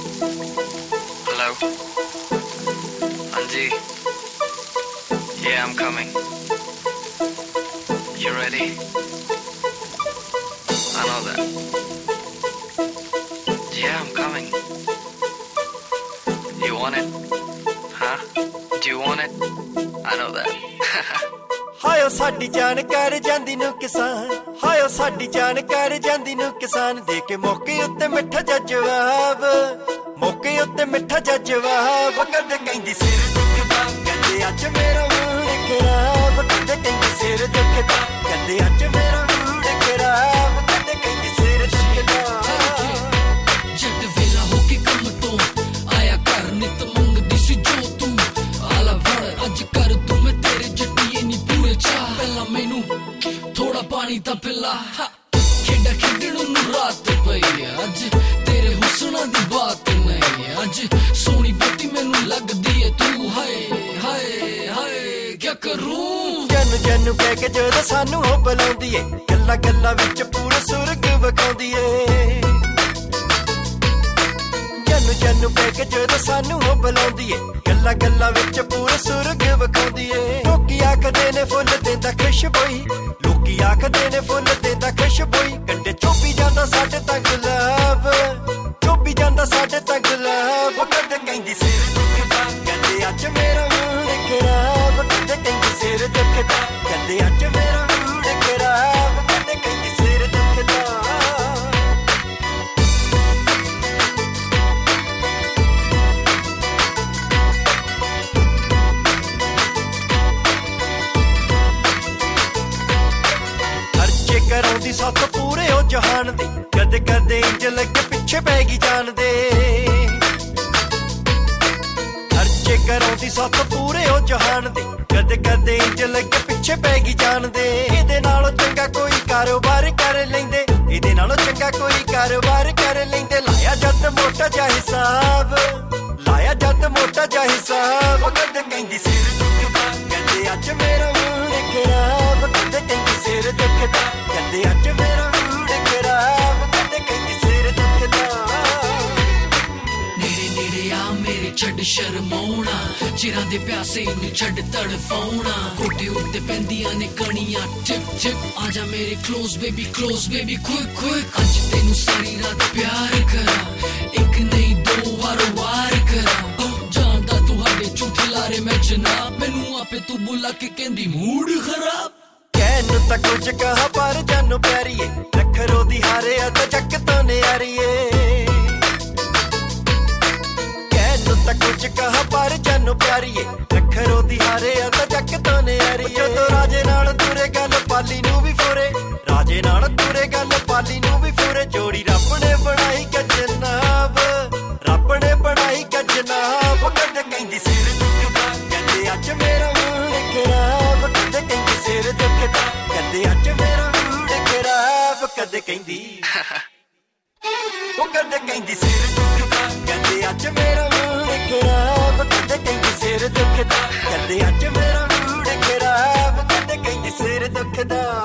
Hello? Anji? Yeah, I'm coming. You ready? I know that. Yeah, I'm coming. You want it? Huh? Do you want it? I know that. ਹਾਇਓ ਸਾਡੀ ਜਾਨ ਕਰ ਜਾਂਦੀ ਨੂੰ ਕਿਸਾਨ Ohio ਸਾਡੀ ਜਾਨ ਕਰ ਜਾਂਦੀ ਨੂੰ ਕਿਸਾਨ ਦੇ ਕੇ ਮੌਕੇ ਉੱਤੇ ਮਿੱਠਾ ਜਵਾਬ ਮੌਕੇ ਉੱਤੇ ਮਿੱਠਾ ਜਵਾਬ ਕਦੇ ਕਹਿੰਦੀ ਸਿਰ ਦੁਖਦਾ ਕਦੇ ਅੱਜ ਮੇਰਾ ਮੂਡ ਖਰਾਬ ਕਦੇ ਕਹਿੰਦੀ ਸਿਰ ਦੁਖਦਾ ਕਦੇ ਅੱਜ ਮੇਰਾ ਮੂਡ ਖਰਾਬ ਕਦੇ ਕਹਿੰਦੀ ਸਿਰ ਦੁਖਦਾ ਜੱਟ ਵੇਲਾ ਹੋ ਕੇ ਕੰਮ ਤੋਂ ਆਇਆ ਘਰ ਨਿਤ ਮੰਗਦੀ ਸੀ ਜੋ ਤੂੰ ਆਲਾ ਭੜ ਅੱਜ ਕਰ ਤੂੰ ਮੈਂ ਤੇਰੇ ਜੱਟੀਏ ਨੀ ਪੂਰੇ ਚਾਹ ਪਹਿਲਾਂ ਮੈਨੂੰ ਥੋੜਾ ਪਾਣੀ ਤਾਂ ਪਿਲਾ ਖੇਡਾਂ ਖੇਡਣ ਨੂੰ ਰਾਤ ਪਈ ਅੱਜ ਤੇਰੇ ਹੁਸਨਾਂ ਦੀ ਬਾਤ ਨਹੀਂ ਅੱਜ ਸੋਹਣੀ ਬੋਤੀ ਮੈਨੂੰ ਲੱਗਦੀ ਏ ਤੂੰ ਹਾਏ ਹਾਏ ਹਾਏ ਕੀ ਕਰੂੰ ਜਨ ਕਹਿ ਕੇ ਜਦੋਂ ਸਾਨੂੰ ਉਹ ਬੁਲਾਉਂਦੀ ਏ ਗੱਲਾਂ ਗੱਲਾਂ ਵਿੱਚ ਪੂਰਾ ਸੁਰਗ ਵਿਖਾਉਂਦੀ ਏ ਜਨ ਕਹਿ ਕੇ ਜਦੋਂ ਸਾਨੂੰ ਉਹ ਬੁਲਾਉਂਦੀ ਏ ਗੱਲਾਂ ਗੱਲਾਂ ਵਿੱਚ ਪੂਰਾ ਸੁਰਗ ਵਿਖਾਉਂਦੀ ਏ ਲੋਕੀ ਆਖਦੇ ਨੇ ਫੁੱਲ ਦਿੰਦਾ ਖੁਸ਼ਬੋਈ ਲੋਕੀ ਆਖਦੇ ਨੇ ਫੁੱਲ ਦਿੰਦਾ ਖੁਸ਼ਬੋਈ ਕੰਡੇ ਚੋਪੀ ਜਾਂਦਾ ਸਾਡੇ ਤਾਂ ਗੁਲਾਬ ਚੋਪੀ ਜਾਂਦਾ ਸਾਡੇ ਤਾਂ ਗੁਲਾਬ ਕਦੇ ਕਹਿੰਦੀ ਸਿਰ ਦੁਖਦਾ ਕਦੇ ਅੱਜ ਮੇਰਾ ਮੂਡ ਖਰਾਬ ਕਦੇ ਕਹਿੰਦੀ ਸਿਰ ਦੁਖਦਾ ਕਦੇ ਅੱਜ ਮੇਰਾ ਮੂਡ ਖਰਾਬ ਕਦੇ ਕਹਿੰਦੀ ਸਿਰ ਦੁਖਦਾ ਕਰਾਉਂਦੀ ਸੱਤ ਪੂਰੇ ਉਹ ਜਹਾਨ ਦੇ ਕਦੇ ਕਦੇ ਇੰਜ ਲੱਗੇ ਪਿੱਛੇ ਪੈ ਗਈ ਜਾਨ ਦੇ ਖਰਚੇ ਕਰਾਉਂਦੀ ਸੱਤ ਪੂਰੇ ਉਹ ਜਹਾਨ ਦੇ ਕਦੇ ਕਦੇ ਇੰਜ ਲੱਗੇ ਪਿੱਛੇ ਪੈ ਗਈ ਜਾਨ ਦੇ ਇਹਦੇ ਨਾਲੋਂ ਚੰਗਾ ਕੋਈ ਕਾਰੋਬਾਰ ਕਰ ਲੈਂਦੇ ਇਹਦੇ ਨਾਲੋਂ ਚੰਗਾ ਕੋਈ ਕਾਰੋਬਾਰ ਕਰ ਲੈਂਦੇ ਲਾਇਆ ਜੱਟ ਮੋਟਾ ਜਿਹਾ ਹਿਸਾਬ ਲਾਇਆ ਜੱਟ ਮੋਟਾ ਜਿਹਾ ਹਿਸਾਬ ਕਦੇ ਕਹਿੰਦੀ ਸਿਰ ਦੁਖਦਾ ਕਦੇ ਅੱਜ ਮੇਰਾ ਮੂਡ ਖਰਾਬ ਕਦੇ ਕਹਿੰਦੀ ਸਿਰ ਦੁਖਦਾ ਕਦੇ ਅੱਜ ਮੇਰਾ ਮੂਡ ਖਰਾਬ ਕਦੇ ਕਹਿੰਦੀ ਸਿਰ ਦੁਖਦਾ ਨੇੜੇ ਨੇੜੇ ਆ ਮੇਰੇ ਛੱਡ ਸ਼ਰਮਾਉਣਾ ਚਿਰਾਂ ਦੇ ਪਿਆਸੇ ਨੂੰ ਛੱਡ ਤੜਫਾਉਣਾ ਕੋਟੇ ਉੱਤੇ ਪੈਂਦੀਆਂ ਨੇ ਕਣੀਆਂ ਟਿਪ ਟਿਪ ਆ ਜਾ ਮੇਰੇ ਕਲੋਜ਼ ਬੇਬੀ ਕੁਇਕ ਕੁਇਕ ਅੱਜ ਤੈਨੂੰ ਸਾਰੀ ਰਾਤ ਪਿਆਰ ਕਰਾਂ ਇੱਕ ਨਹੀਂ ਦੋ ਵਾਰ ਕਰਾਂ ਜਾਣਦਾ ਤੁਹਾਡੇ ਝੂਠੇ ਲਾਰੇ ਮੈਂ ਜਨਾਬ ਮੈਨੂੰ ਆਪੇ ਤੂੰ ਬੁਲਾ ਕੇ ਕਹਿੰਦੀ ਮੂਡ ਖਰਾਬ ਕਹਿਣ ਤਾਂ ਕੁਝ ਕਹਾ ਪਰ ਜਾਨੂ ਪਿਆਰੀਏ ਨਖਰੋ ਦੀ ਹਾਰੇ ਆ ਤਾਂ ਜੱਕ ਤੋਂ ਨਿਆਰੀਏ ਕਹਿਣ ਤਾਂ ਕੁਝ ਕਹਾ ਪਰ ਜਾਨੂ ਪਿਆਰੀਏ ਨਖਰੋ ਦੀ ਹਾਰੇ ਆ ਤਾਂ ਜੱਕ ਤੋਂ ਨਿਆਰੀਏ ਜਦੋਂ ਰਾਜੇ ਨਾਲ ਤੁਰੇ ਗੱਲ ਪਾਲੀ ਨੂੰ ਵੀ ਫੋਰੇ ਰਾਜੇ ਨਾਲ ਤੁਰੇ ਗੱਲ ਪਾਲੀ ਨੂੰ ਵੀ ਫੋਰੇ ਜੋੜੀ ਰੱਬ ਨੇ ਬਣਾਈ ਗਜਨਾਬ ਰੱਬ ਨੇ ਬਣਾਈ ਗਜਨਾਬ ਕਦੇ ਕਹਿੰਦੀ ਸਿਰ ਦੁਖਦਾ ਕਦੇ ਅੱਜ ਮੇਰਾ ਮੂਡ ਖਰਾਬ ਕਦੇ ਕਹਿੰਦੀ ਸਿਰ ਦੁਖਦਾ ਕਦੇ ਅੱਜ ਮੇਰਾ ਮੂਡ ਖਰਾਬ ਕਦੇ ਕਹਿੰਦੀ ਉਹ ਕਦੇ ਕਹਿੰਦੀ ਸਿਰ ਦੁਖਦਾ ਕਦੇ ਅੱਜ ਮੇਰਾ ਮੂਡ ਖਰਾਬ ਕਦੇ ਕਹਿੰਦੀ ਸਿਰ ਦੁਖਦਾ ਕਦੇ ਅੱਜ ਮੇਰਾ ਮੂਡ ਖਰਾਬ ਕਦੇ ਕਹਿੰਦੀ ਸਿਰ ਦੁਖਦਾ